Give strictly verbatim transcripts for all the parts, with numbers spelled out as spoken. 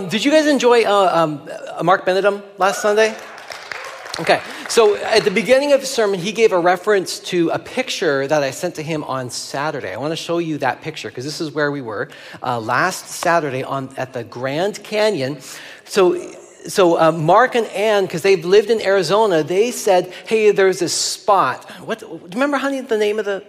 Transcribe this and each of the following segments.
Um, did you guys enjoy uh, um, uh, Mark Benedum last Sunday? Okay, so at the beginning of his sermon, he gave a reference to a picture that I sent to him on Saturday. I want to show you that picture because this is where we were uh, last Saturday on at the Grand Canyon. So, so uh, Mark and Ann, because they've lived in Arizona, they said, "Hey, there's this spot. What? Do you remember, honey, the name of the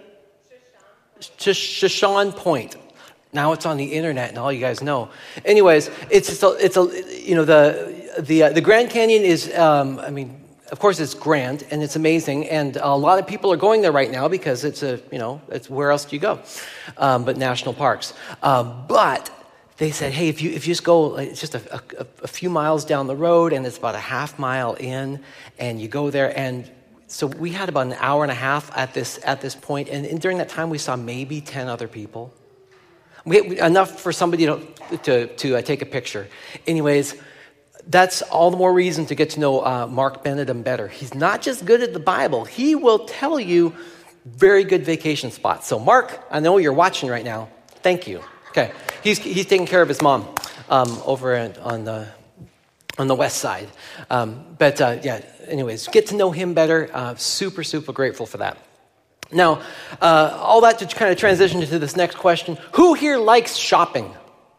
Shoshone Point?" Now it's on the internet, and all you guys know. Anyways, it's it's a, it's a you know the the uh, the Grand Canyon is um, I mean. Of course, it's grand and it's amazing, and a lot of people are going there right now because it's a, you know, it's where else do you go, um, but national parks. Um, but they said, hey, if you if you just go, it's just a, a, a few miles down the road, and it's about a half mile in, and you go there, and so we had about an hour and a half at this at this point, and, and during that time we saw maybe ten other people, we, enough for somebody to to, to uh, take a picture. Anyways. That's all the more reason to get to know uh, Mark Benedum better. He's not just good at the Bible. He will tell you very good vacation spots. So Mark, I know you're watching right now. Thank you. Okay, he's he's taking care of his mom um, over at, on the on the west side. Um, but uh, yeah, anyways, get to know him better. Uh, super, super grateful for that. Now, uh, all that to kind of transition into this next question. Who here likes shopping?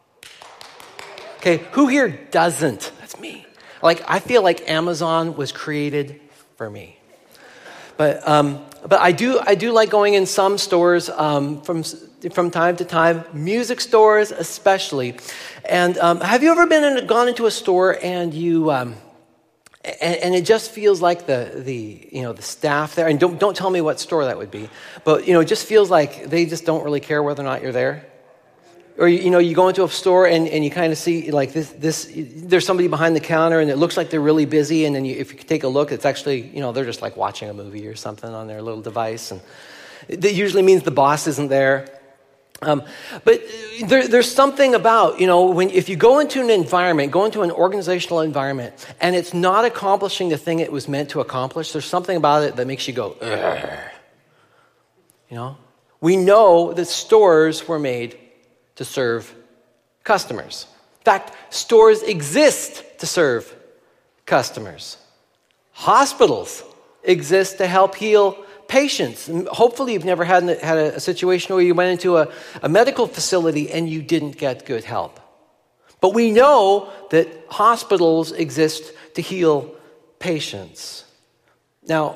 Okay, who here doesn't? That's me. Like, I feel like Amazon was created for me. But um, but I do I do like going in some stores um, from from time to time, music stores especially. And um, have you ever been in, gone into a store and you um, and, and it just feels like the the you know the staff there, and don't don't tell me what store that would be, but you know it just feels like they just don't really care whether or not you're there. Or, you know, you go into a store and, and you kind of see, like, this, this, there's somebody behind the counter and it looks like they're really busy. And then you, if you take a look, it's actually, you know, they're just, like, watching a movie or something on their little device. And that usually means the boss isn't there. Um, but there, there's something about, you know, when if you go into an environment, go into an organizational environment, and it's not accomplishing the thing it was meant to accomplish, there's something about it that makes you go, ugh. You know? We know that stores were made to serve customers. In fact, stores exist to serve customers. Hospitals exist to help heal patients. And hopefully you've never had, had a, a situation where you went into a, a medical facility and you didn't get good help. But we know that hospitals exist to heal patients. Now,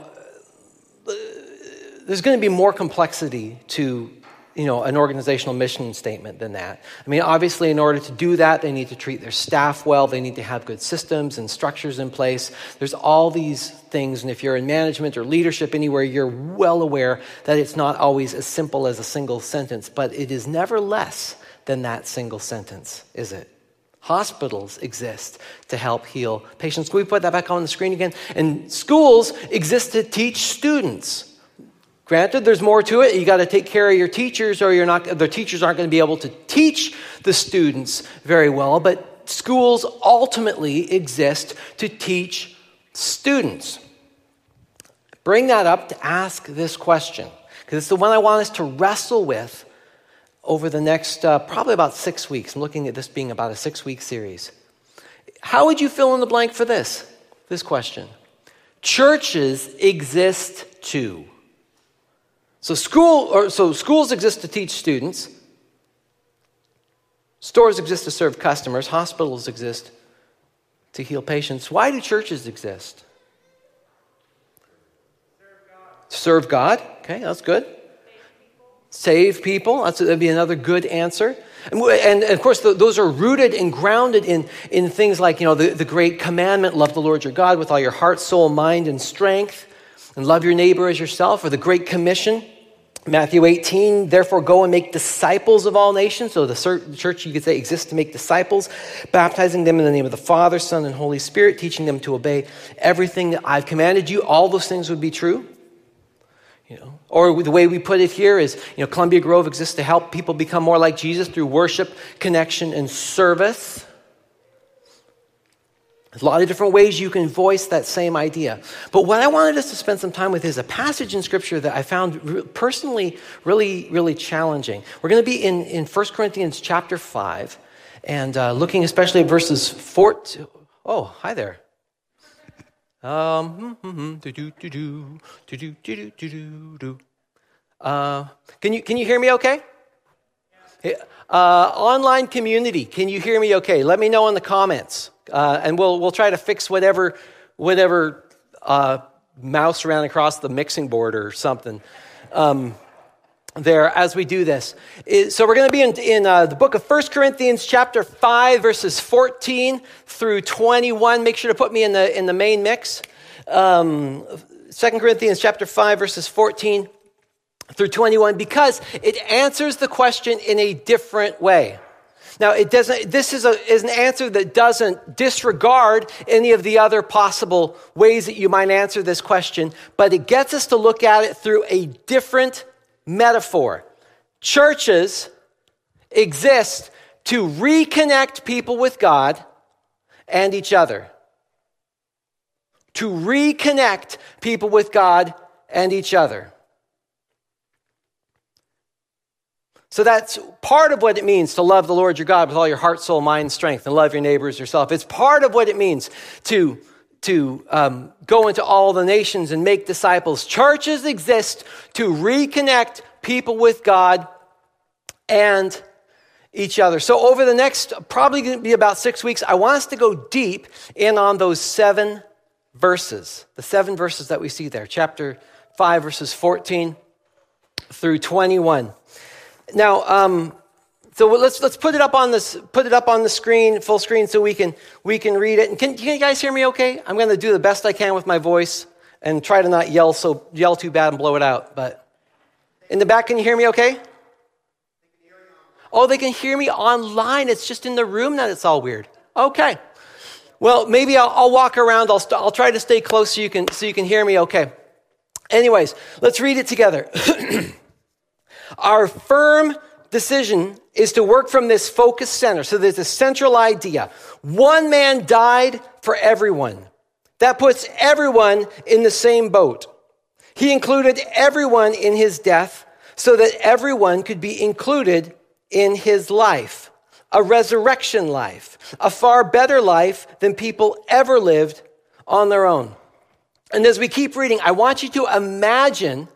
there's going to be more complexity to you know, an organizational mission statement than that. I mean, obviously, in order to do that, they need to treat their staff well. They need to have good systems and structures in place. There's all these things, and if you're in management or leadership anywhere, you're well aware that it's not always as simple as a single sentence, but it is never less than that single sentence, is it? Hospitals exist to help heal patients. Can we put that back on the screen again? And schools exist to teach students. Granted, there's more to it. You got to take care of your teachers, or you're not. The teachers aren't going to be able to teach the students very well. But schools ultimately exist to teach students. Bring that up to ask this question, because it's the one I want us to wrestle with over the next uh, probably about six weeks. I'm looking at this being about a six-week series. How would you fill in the blank for this? This question: churches exist to. So school, or so schools exist to teach students. Stores exist to serve customers. Hospitals exist to heal patients. Why do churches exist? Serve God. Serve God. Okay, that's good. Save people. Save people. That's, that'd be another good answer. And, and of course, the, those are rooted and grounded in, in things like, you know, the, the great commandment, love the Lord your God with all your heart, soul, mind, and strength, and love your neighbor as yourself, or the Great Commission. Matthew eighteen, therefore go and make disciples of all nations. So the church, you could say, exists to make disciples, baptizing them in the name of the Father, Son, and Holy Spirit, teaching them to obey everything that I've commanded you. All those things would be true. You know, or the way we put it here is, you know, Columbia Grove exists to help people become more like Jesus through worship, connection, and service. There's a lot of different ways you can voice that same idea. But what I wanted us to spend some time with is a passage in Scripture that I found personally really, really challenging. We're going to be in, in First Corinthians chapter five. and uh, looking especially at verses four. Oh, hi there. Um, do do do do do do do do do. Uh, can you can you hear me? Okay. Uh, online community, can you hear me? Okay. Let me know in the comments, uh, and we'll we'll try to fix whatever whatever uh, mouse ran across the mixing board or something. Um, there as we do this. So we're going to be in, in uh, the book of First Corinthians chapter five, verses fourteen through twenty-one. Make sure to put me in the in the main mix. Um, Second Corinthians chapter five, verses fourteen through twenty-one, because it answers the question in a different way. Now, it doesn't. This is, a, is an answer that doesn't disregard any of the other possible ways that you might answer this question, but it gets us to look at it through a different metaphor. Churches exist to reconnect people with God and each other. To reconnect people with God and each other. So that's part of what it means to love the Lord your God with all your heart, soul, mind, and strength, and love your neighbor as yourself. It's part of what it means to, to um, go into all the nations and make disciples. Churches exist to reconnect people with God and each other. So over the next, probably going to be about six weeks, I want us to go deep in on those seven verses. The seven verses that we see there. Chapter five, verses fourteen through twenty-one. Now, um, so let's let's put it up on this put it up on the screen, full screen, so we can we can read it. And can, can you guys hear me? Okay, I'm going to do the best I can with my voice and try to not yell so yell too bad and blow it out. But in the back, can you hear me? Okay. Oh, they can hear me online. It's just in the room that it's all weird. Okay. Well, maybe I'll, I'll walk around. I'll st- I'll try to stay close so you can so you can hear me. Okay. Anyways, let's read it together. Our firm decision is to work from this focus center. So there's a central idea. One man died for everyone. That puts everyone in the same boat. He included everyone in his death so that everyone could be included in his life. A resurrection life. A far better life than people ever lived on their own. And as we keep reading, I want you to imagine.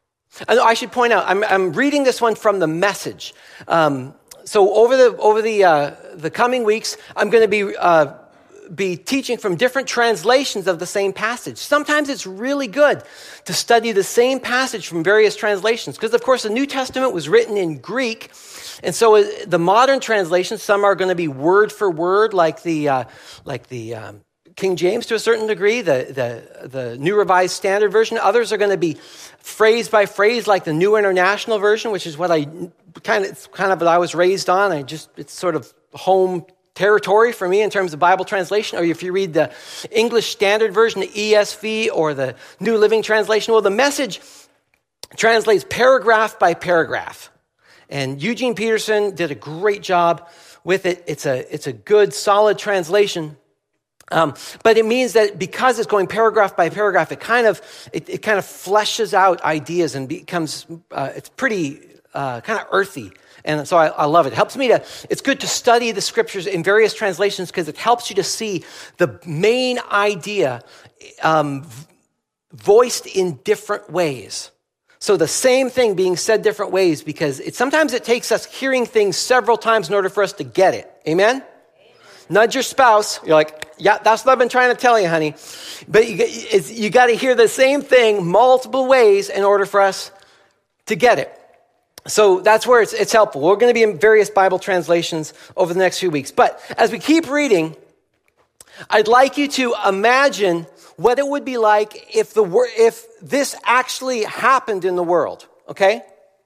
And I should point out, I'm, I'm reading this one from the Message. Um, so over the over the uh, the coming weeks, I'm going to be uh, be teaching from different translations of the same passage. Sometimes it's really good to study the same passage from various translations, because of course the New Testament was written in Greek, and so the modern translations, some are going to be word for word, like the uh, like the um, King James to a certain degree, the, the, the New Revised Standard Version. Others are going to be phrase by phrase, like the New International Version, which is what I kind of, it's kind of what I was raised on. I just, it's sort of home territory for me in terms of Bible translation. Or if you read the English Standard Version, the E S V, or the New Living Translation, well, the Message translates paragraph by paragraph. And Eugene Peterson did a great job with it. It's a, it's a good, solid translation. Um, but it means that because it's going paragraph by paragraph, it kind of it, it kind of fleshes out ideas and becomes uh, it's pretty uh, kind of earthy, and so I, I love it. It helps me to. It's good to study the scriptures in various translations because it helps you to see the main idea um, voiced in different ways. So the same thing being said different ways, because it sometimes it takes us hearing things several times in order for us to get it. Amen? Nudge your spouse. You're like, yeah, that's what I've been trying to tell you, honey. But you, you got to hear the same thing multiple ways in order for us to get it. So that's where it's, it's helpful. We're going to be in various Bible translations over the next few weeks. But as we keep reading, I'd like you to imagine what it would be like if the if this actually happened in the world. Okay?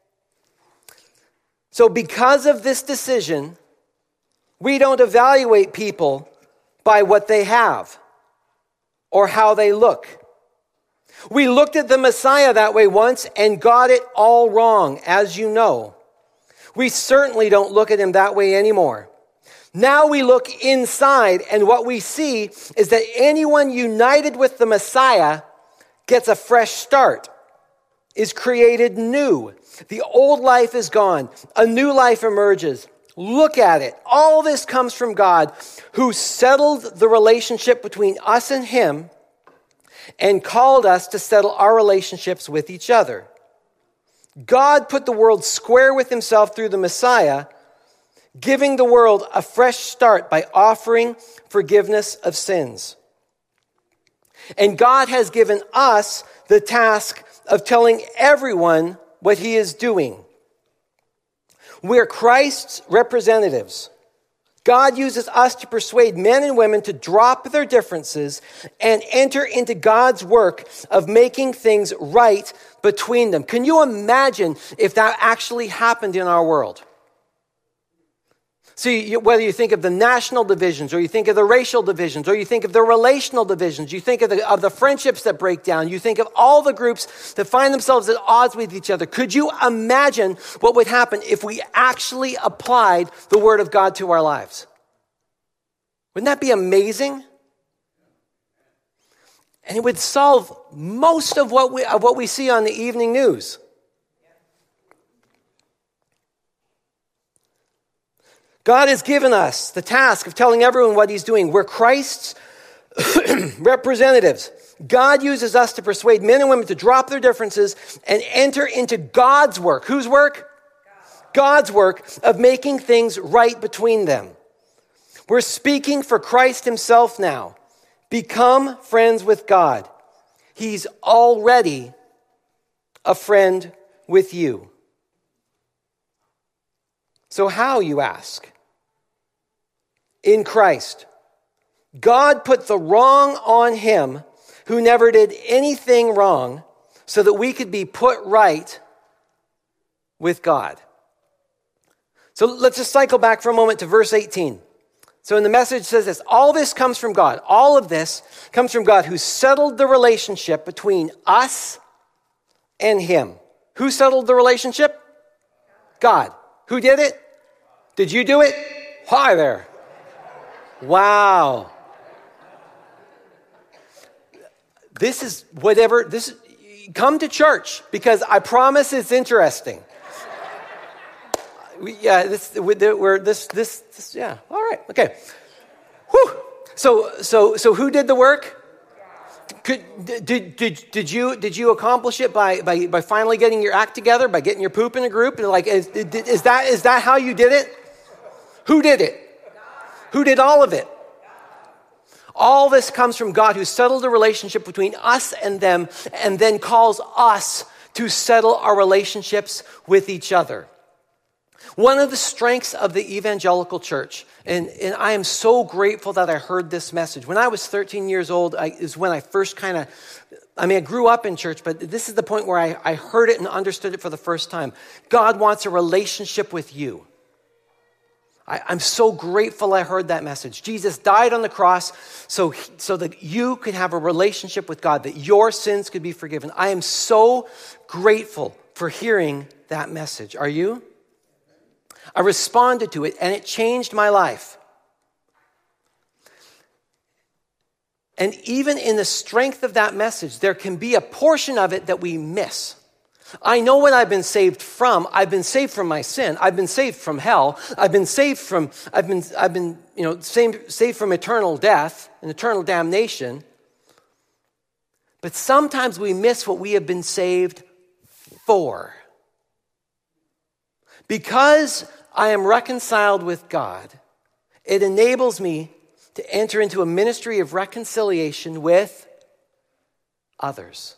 So because of this decision, we don't evaluate people by what they have or how they look. We looked at the Messiah that way once and got it all wrong, as you know. We certainly don't look at him that way anymore. Now we look inside, and what we see is that anyone united with the Messiah gets a fresh start, is created new. The old life is gone. A new life emerges. Look at it. All this comes from God, who settled the relationship between us and him and called us to settle our relationships with each other. God put the world square with himself through the Messiah, giving the world a fresh start by offering forgiveness of sins. And God has given us the task of telling everyone what he is doing. We're Christ's representatives. God uses us to persuade men and women to drop their differences and enter into God's work of making things right between them. Can you imagine if that actually happened in our world? See, whether you think of the national divisions, or you think of the racial divisions, or you think of the relational divisions, you think of the, of the friendships that break down, you think of all the groups that find themselves at odds with each other. Could you imagine what would happen if we actually applied the Word of God to our lives? Wouldn't that be amazing? And it would solve most of what we, of what we see on the evening news. God has given us the task of telling everyone what he's doing. We're Christ's representatives. God uses us to persuade men and women to drop their differences and enter into God's work. Whose work? God's work of making things right between them. We're speaking for Christ himself now. Become friends with God. He's already a friend with you. So how, you ask? In Christ. God put the wrong on him who never did anything wrong so that we could be put right with God. So let's just cycle back for a moment to verse eighteen. So in the Message it says this: all this comes from God. All of this comes from God, who settled the relationship between us and him. Who settled the relationship? God. Who did it? Did you do it? Hi there. Wow. This is whatever, this, come to church, because I promise it's interesting. We, yeah, this, we're, this, this, this, yeah, all right, okay. Whew. So, so, so who did the work? Could, did, did, did you, did you accomplish it by, by, by finally getting your act together, by getting your poop in a group? Like, is, is that, is that how you did it? Who did it? Who did all of it? All this comes from God, who settled the relationship between us and them, and then calls us to settle our relationships with each other. One of the strengths of the evangelical church, and, and I am so grateful that I heard this message. When I was thirteen years old, I, is when I first kind of, I mean, I grew up in church, but this is the point where I, I heard it and understood it for the first time. God wants a relationship with you. I, I'm so grateful I heard that message. Jesus died on the cross so, so that you could have a relationship with God, that your sins could be forgiven. I am so grateful for hearing that message. Are you? I responded to it, and it changed my life. And even in the strength of that message, there can be a portion of it that we miss. I know what I've been saved from. I've been saved from my sin. I've been saved from hell. I've been saved from, I've been, I've been, you know, saved, saved from eternal death and eternal damnation. But sometimes we miss what we have been saved for. Because I am reconciled with God, it enables me to enter into a ministry of reconciliation with others.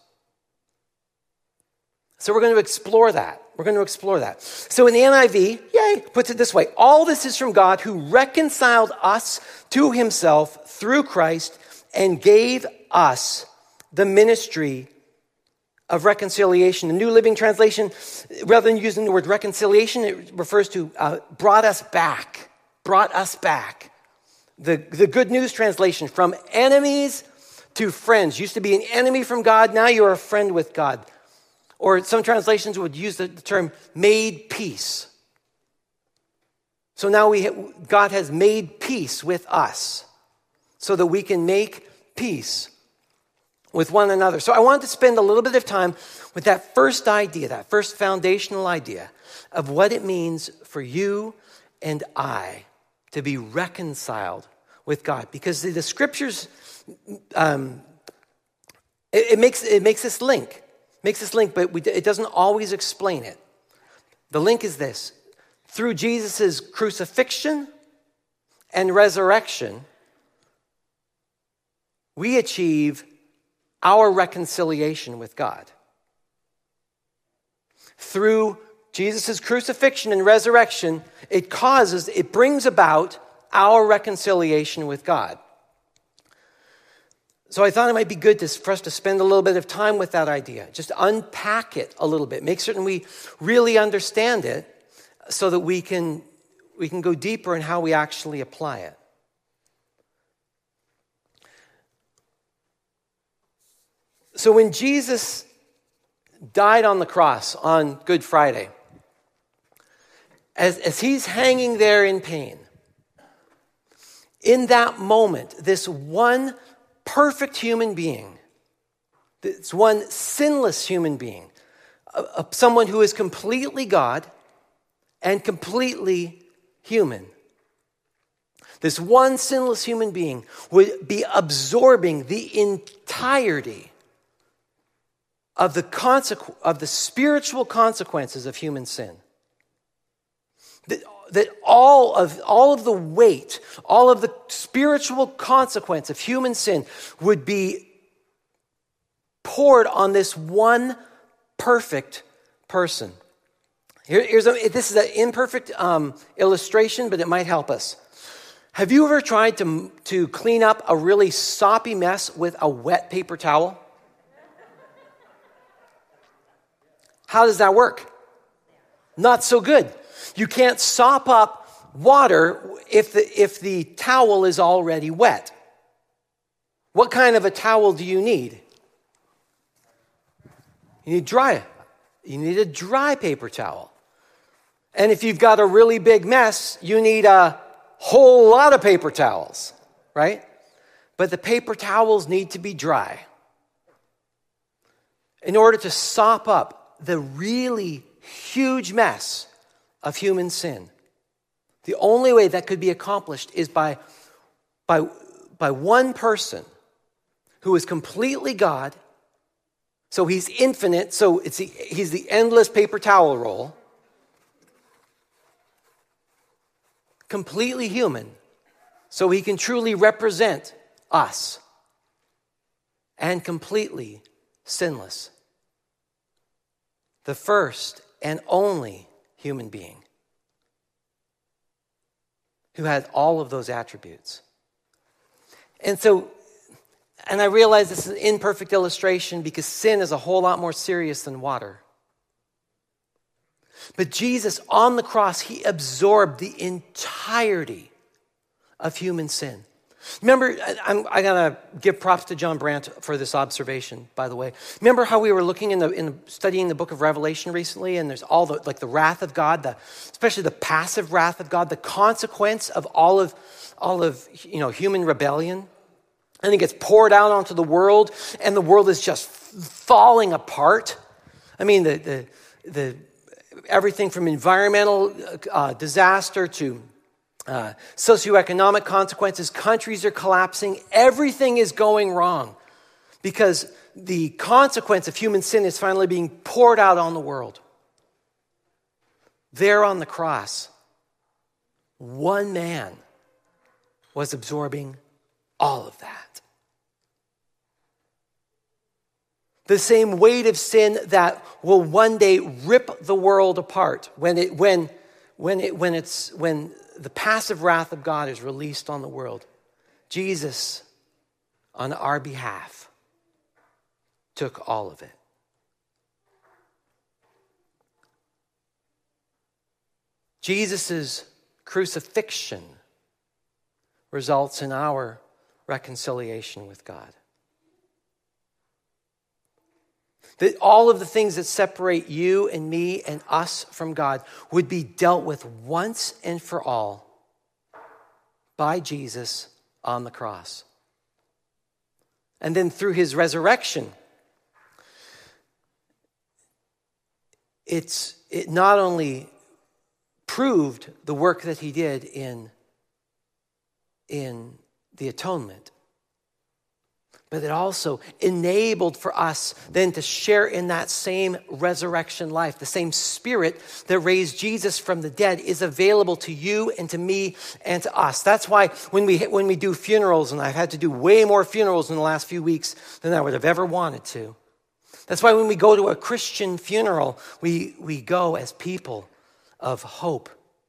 So we're going to explore that. We're going to explore that. So in the N I V, yay, puts it this way: all this is from God, who reconciled us to himself through Christ and gave us the ministry of reconciliation. The New Living Translation, rather than using the word reconciliation, it refers to uh, brought us back. Brought us back. The, the Good News Translation, from enemies to friends. Used to be an enemy from God, now you're a friend with God. Or some translations would use the term made peace. So now we have, God has made peace with us so that we can make peace with one another. So I wanted to spend a little bit of time with that first idea, that first foundational idea of what it means for you and I to be reconciled with God. Because the, the scriptures, um, it, it makes it makes this link, makes this link, but we, it doesn't always explain it. The link is this: through Jesus' crucifixion and resurrection, we achieve our reconciliation with God. Through Jesus' crucifixion and resurrection, it causes, it brings about our reconciliation with God. So I thought it might be good to, for us to spend a little bit of time with that idea. Just unpack it a little bit. Make certain we really understand it so that we can, we can go deeper in how we actually apply it. So when Jesus died on the cross on Good Friday, as, as he's hanging there in pain, in that moment, this one perfect human being, this one sinless human being, uh, someone who is completely God and completely human, this one sinless human being would be absorbing the entirety of the consequ- of the spiritual consequences of human sin. That, that all of all of the weight, all of the spiritual consequence of human sin would be poured on this one perfect person. Here, here's a, this is an imperfect um, illustration, but it might help us. Have you ever tried to, to clean up a really soppy mess with a wet paper towel? How does that work? Not so good. You can't sop up water if the, if the towel is already wet. What kind of a towel do you need? You need dry. You need a dry paper towel. And if you've got a really big mess, you need a whole lot of paper towels, right? But the paper towels need to be dry in order to sop up the really huge mess of human sin. The only way that could be accomplished is by, by, by one person who is completely God. So he's infinite, so it's the, he's the endless paper towel roll. Completely human, so he can truly represent us. And completely sinless. The first and only human being who had all of those attributes. And so, and I realize this is an imperfect illustration because sin is a whole lot more serious than water. But Jesus on the cross, he absorbed the entirety of human sin. Remember, I'm, I'm going to give props to John Brandt for this observation, by the way. Remember how we were looking in the, in the, studying the book of Revelation recently, and there's all the, like the wrath of God, the, especially the passive wrath of God, the consequence of all of, all of, you know, human rebellion. And it gets poured out onto the world, and the world is just falling apart. I mean, the, the, the everything from environmental uh, disaster to Uh, socioeconomic consequences, countries are collapsing, everything is going wrong because the consequence of human sin is finally being poured out on the world. There on the cross, one man was absorbing all of that. The same weight of sin that will one day rip the world apart when it when when it when it's when the passive wrath of God is released on the world. Jesus, on our behalf, took all of it. Jesus' crucifixion results in our reconciliation with God. That all of the things that separate you and me and us from God would be dealt with once and for all by Jesus on the cross. And then through his resurrection, it's it not only proved the work that he did in, in the atonement. But it also enabled for us then to share in that same resurrection life. The same Spirit that raised Jesus from the dead is available to you and to me and to us. That's why when we when we do funerals, and I've had to do way more funerals in the last few weeks than I would have ever wanted to. That's why when we go to a Christian funeral, we, we go as people of hope.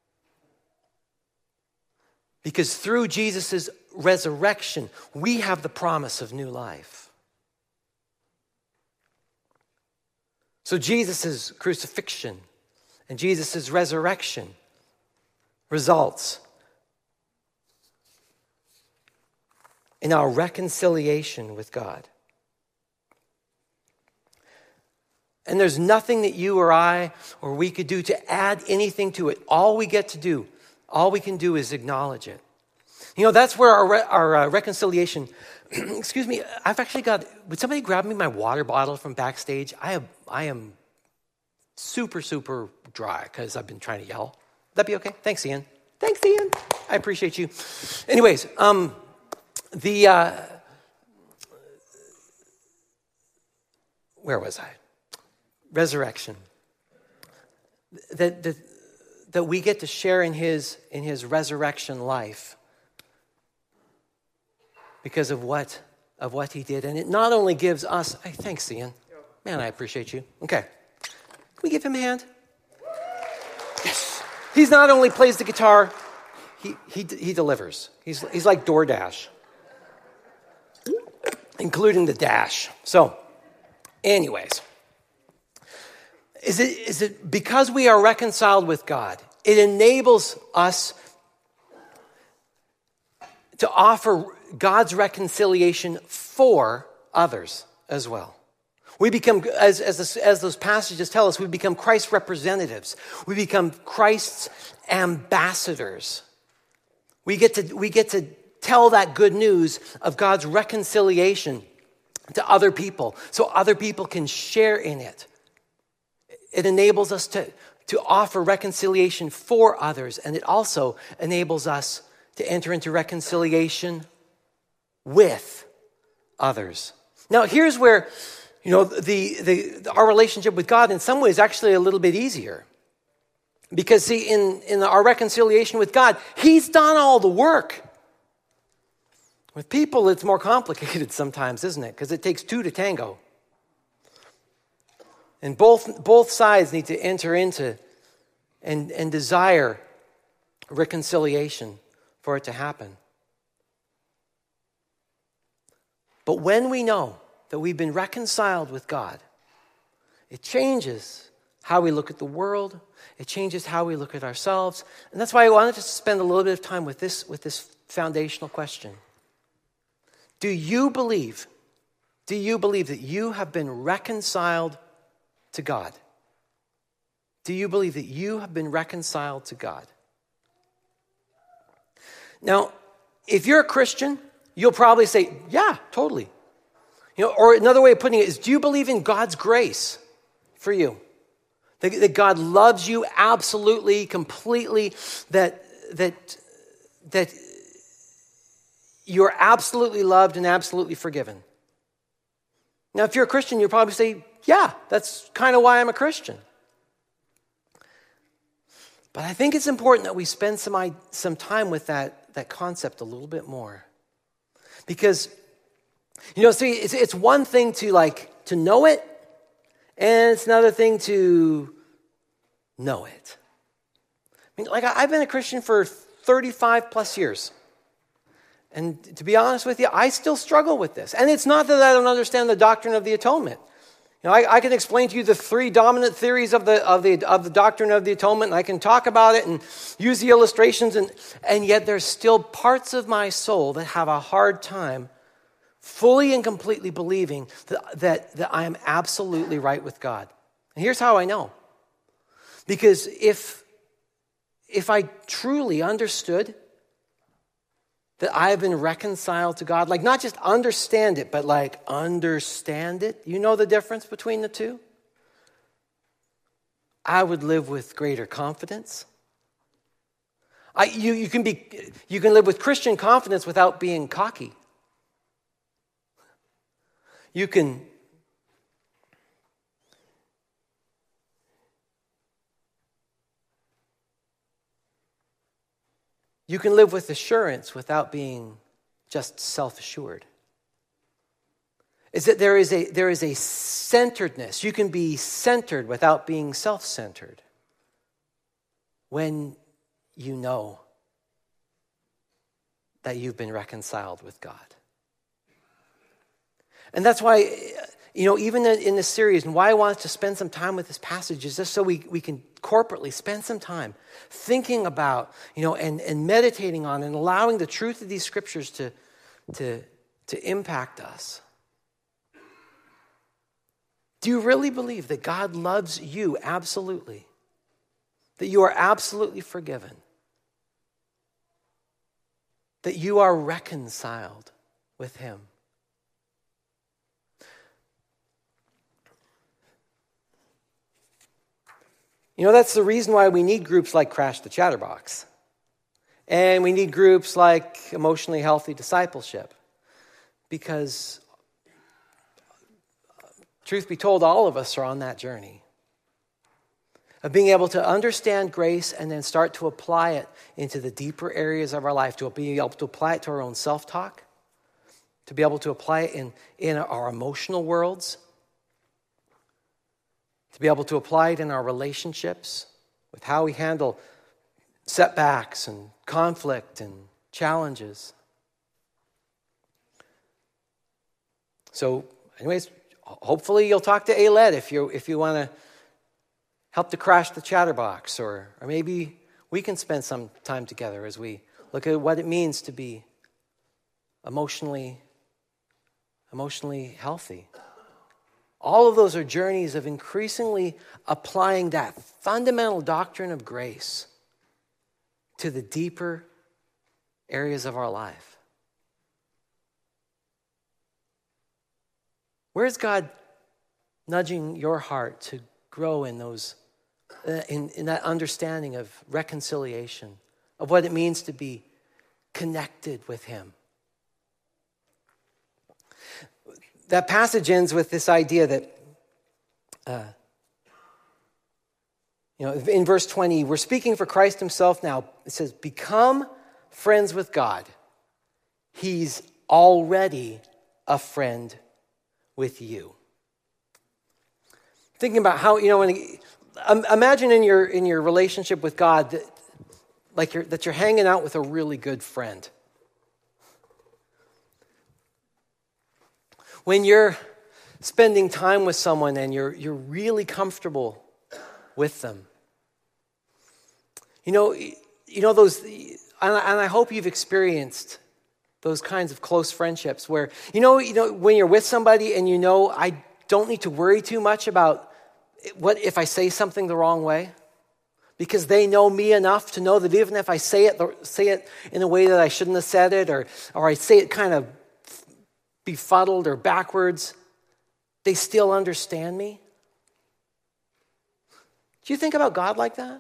Because through Jesus' resurrection, we have the promise of new life. So Jesus' crucifixion and Jesus' resurrection results in our reconciliation with God. And there's nothing that you or I or we could do to add anything to it. All we get to do, all we can do is acknowledge it. You know, that's where our, re- our uh, reconciliation, excuse me, I've actually got, would somebody grab me my water bottle from backstage? I have, I am super, super dry because I've been trying to yell. Would that be okay? Thanks, Ian. Thanks, Ian. I appreciate you. Anyways, um, the, uh, where was I? Resurrection. That, that, that we get to share in his, in his resurrection life because of what, of what he did. And it not only gives us, hey, thanks, Ian. Man, I appreciate you. Okay. Can we give him a hand? Yes. He's not only plays the guitar, he, he, he delivers. He's, he's like DoorDash, including the dash. So, anyways. Is it, is it because we are reconciled with God, it enables us to offer God's reconciliation for others as well. We become, as, as, this, as those passages tell us, we become Christ's representatives. We become Christ's ambassadors. We get to, we get to tell that good news of God's reconciliation to other people so other people can share in it. It enables us to, to offer reconciliation for others, and it also enables us to enter into reconciliation with others. Now, here's where, you know, the, the our relationship with God in some ways actually a little bit easier. Because, see, in, in our reconciliation with God, he's done all the work. With people, it's more complicated sometimes, isn't it? Because it takes two to tango. And both both sides need to enter into and, and desire reconciliation for it to happen. But when we know that we've been reconciled with God, it changes how we look at the world. It changes how we look at ourselves. And that's why I wanted to spend a little bit of time with this, with this foundational question. Do you believe, do you believe that you have been reconciled to God? Do you believe that you have been reconciled to God? Now, if you're a Christian, you'll probably say, yeah, totally. You know, or another way of putting it is, do you believe in God's grace for you? That, that God loves you absolutely, completely, that that that you're absolutely loved and absolutely forgiven. Now, if you're a Christian, you'll probably say, yeah, that's kind of why I'm a Christian. But I think it's important that we spend some, some time with that, that concept a little bit more. Because, you know, see, it's, it's one thing to like, to know it, and it's another thing to know it. I mean, like, I've been a Christian for thirty-five plus years. And to be honest with you, I still struggle with this. And it's not that I don't understand the doctrine of the atonement. You know, I, I can explain to you the three dominant theories of the of the of the doctrine of the atonement, and I can talk about it and use the illustrations, and and yet there's still parts of my soul that have a hard time fully and completely believing that that, that I am absolutely right with God. And here's how I know. Because if if I truly understood that I have been reconciled to God, like not just understand it, but like understand it. You know the difference between the two? I would live with greater confidence. I, you, you, can be, you can live with Christian confidence without being cocky. You can You can live with assurance without being just self-assured. Is that there is a there is a centeredness. You can be centered without being self-centered when you know that you've been reconciled with God. And that's why, you know, even in this series, and why I want us to spend some time with this passage is just so we, we can corporately spend some time thinking about, you know, and, and meditating on and allowing the truth of these scriptures to, to, to impact us. Do you really believe that God loves you absolutely? That you are absolutely forgiven? That you are reconciled with him? You know, that's the reason why we need groups like Crash the Chatterbox. And we need groups like Emotionally Healthy Discipleship. Because, truth be told, all of us are on that journey of being able to understand grace and then start to apply it into the deeper areas of our life, to be able to apply it to our own self-talk, to be able to apply it in, in our emotional worlds, to be able to apply it in our relationships with how we handle setbacks and conflict and challenges. So, anyways, hopefully you'll talk to Alet if you if you want to help to crash the chatterbox, or or maybe we can spend some time together as we look at what it means to be emotionally emotionally healthy. All of those are journeys of increasingly applying that fundamental doctrine of grace to the deeper areas of our life. Where's God nudging your heart to grow in those, uh, in, in that understanding of reconciliation, of what it means to be connected with him? That passage ends with this idea that, uh, you know, in verse twenty, we're speaking for Christ himself now. It says, become friends with God. He's already a friend with you. Thinking about how, you know, when, um, imagine in your in your relationship with God, that, like you're, that you're hanging out with a really good friend. When you're spending time with someone and you're you're really comfortable with them. You know, you know those, and I hope you've experienced those kinds of close friendships where, you know, you know, when you're with somebody and you know, I don't need to worry too much about what if I say something the wrong way, because they know me enough to know that even if I say it say it in a way that I shouldn't have said it, or or I say it kind of befuddled or backwards, they still understand me. Do you think about God like that?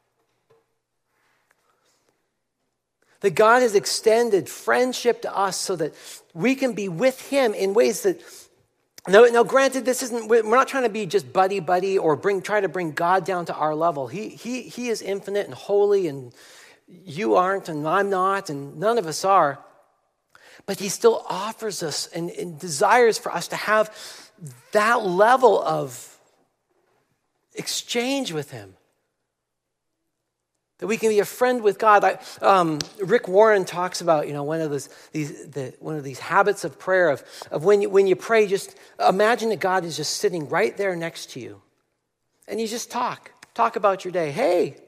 That God has extended friendship to us so that we can be with him in ways that, now, now granted, this isn't, we're not trying to be just buddy-buddy or bring try to bring God down to our level. He, he, he is infinite and holy, and you aren't, and I'm not, and none of us are. But he still offers us and, and desires for us to have that level of exchange with him. That we can be a friend with God. I, um, Rick Warren talks about, you know, one of those these the, one of these habits of prayer of of when you when you pray, just imagine that God is just sitting right there next to you, and you just talk talk about your day. Hey,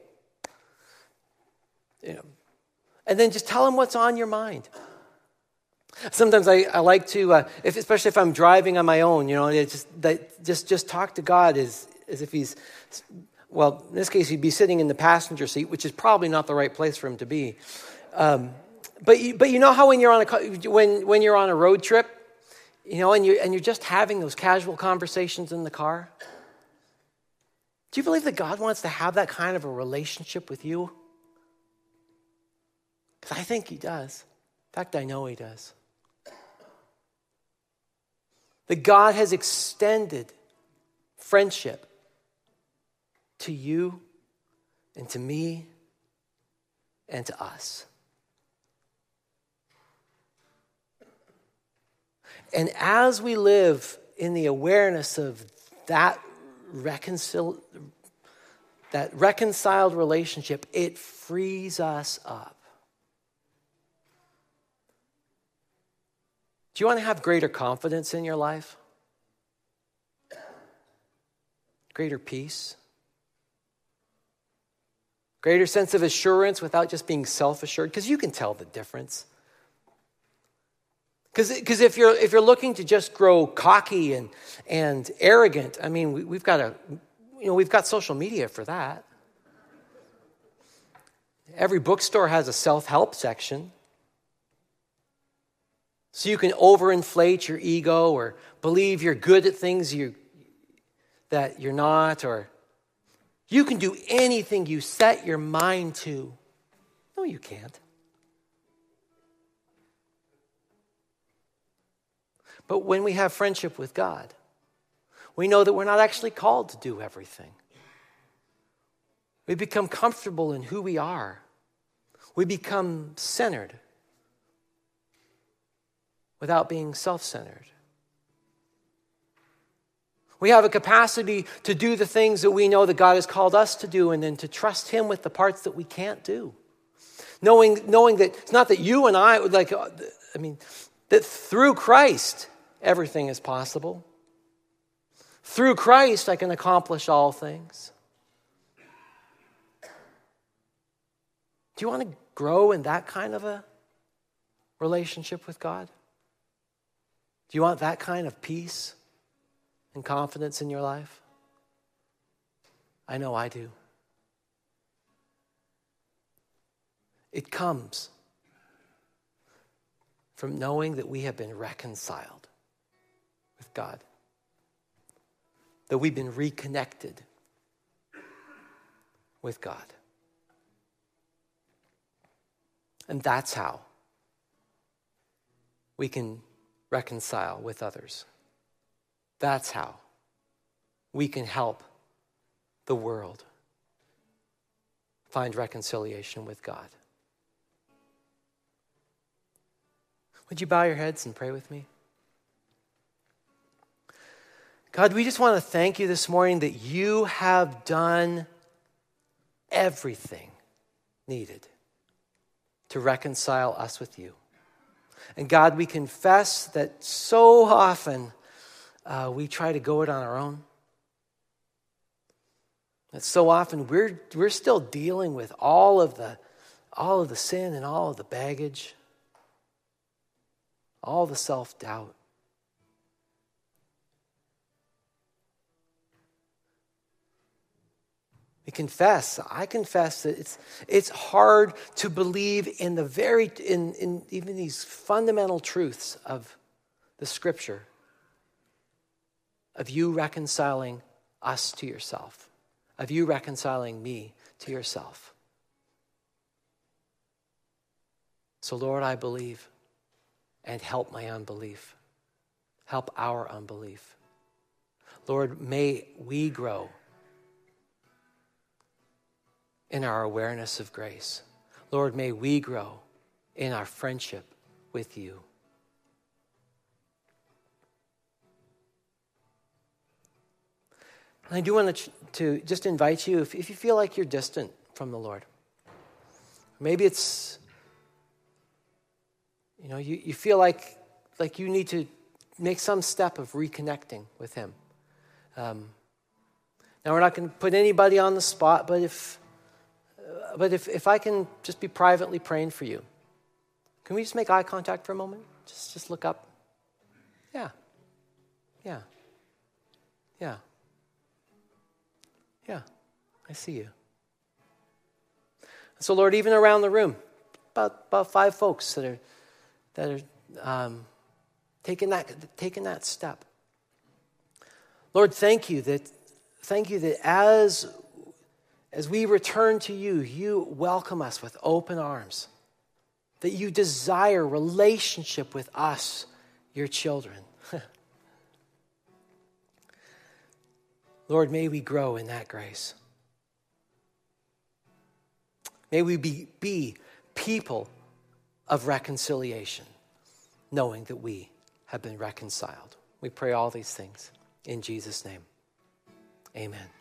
you know, and then just tell him what's on your mind. Sometimes I, I like to, uh, if, especially if I'm driving on my own, you know, it just that just just talk to God as as if he's, well, in this case, he'd be sitting in the passenger seat, which is probably not the right place for him to be. Um, but you, but you know how when you're on a when when you're on a road trip, you know, and you and you're just having those casual conversations in the car. Do you believe that God wants to have that kind of a relationship with you? I think he does. In fact, I know he does. That God has extended friendship to you and to me and to us. And as we live in the awareness of that reconcil- that reconciled relationship, it frees us up. Do you want to have greater confidence in your life? Greater peace? Greater sense of assurance without just being self-assured? Because you can tell the difference. Because if you're if you're looking to just grow cocky and and arrogant, I mean, we, we've got a you know we've got social media for that. Every bookstore has a self-help section. So you can overinflate your ego or believe you're good at things you that you're not, or you can do anything you set your mind to. No, you can't. But when we have friendship with God, we know that we're not actually called to do everything. We become comfortable in who we are. We become centered without being self-centered. We have a capacity to do the things that we know that God has called us to do, and then to trust him with the parts that we can't do. Knowing, knowing that it's not that you and I, like, I mean, that through Christ, everything is possible. Through Christ, I can accomplish all things. Do you want to grow in that kind of a relationship with God? Do you want that kind of peace and confidence in your life? I know I do. It comes from knowing that we have been reconciled with God, that we've been reconnected with God. And that's how we can reconcile with others. That's how we can help the world find reconciliation with God. Would you bow your heads and pray with me? God, we just want to thank you this morning that you have done everything needed to reconcile us with you. And God, we confess that so often uh, we try to go it on our own. That so often we're we're still dealing with all of the all of the sin and all of the baggage, all the self-doubt. We confess, I confess that it's it's hard to believe in the very in, in even these fundamental truths of the scripture, of you reconciling us to yourself, of you reconciling me to yourself. So Lord, I believe, and help my unbelief. Help our unbelief. Lord, may we grow in our awareness of grace. Lord, may we grow in our friendship with you. And I do want to, to just invite you, if, if you feel like you're distant from the Lord, maybe it's, you know, you, you feel like, like you need to make some step of reconnecting with him. Um, now, we're not going to put anybody on the spot, but if But if, if I can just be privately praying for you, can we just make eye contact for a moment? Just, just look up. Yeah. Yeah. Yeah. Yeah. I see you. So Lord, even around the room, about, about five folks that are that are um, taking that taking that step. Lord, thank you that thank you that as As we return to you, you welcome us with open arms. that you desire relationship with us, your children. Lord, may we grow in that grace. May we be, be people of reconciliation, knowing that we have been reconciled. We pray all these things in Jesus' name. Amen.